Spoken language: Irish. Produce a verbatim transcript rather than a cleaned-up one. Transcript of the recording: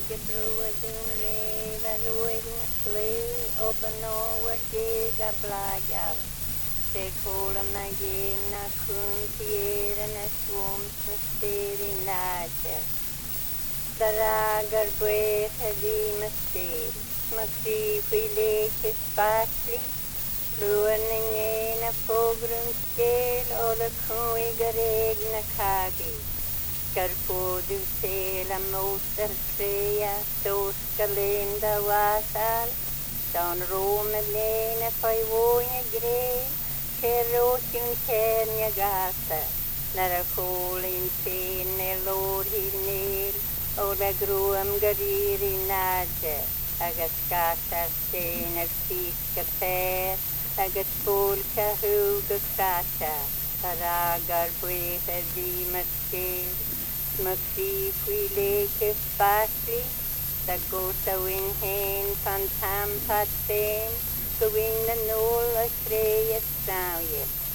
gebroedun reva roedun slee op een oor gega blagar. Se kola magim na kuntieren na swooms na steri nager. Daragar breche di masteri. Smakri fileke spasli. Luerning ena pogrundskel ola kuigar egna kagi. Skarpodu sela moster trea stoska linda wasal. Dan rome lene fajvoje grej. Kerokin kernja gata. Nara kolin pene lor hilnil. Ola gruam gariri nadje. Agas kasa stenar fiska pär. Agas polka huga krata. Paragar breher dimaskel. Smakri fileke spasli. Da gota win hen van tam pat ben. Gewin na nol a kreet sauje.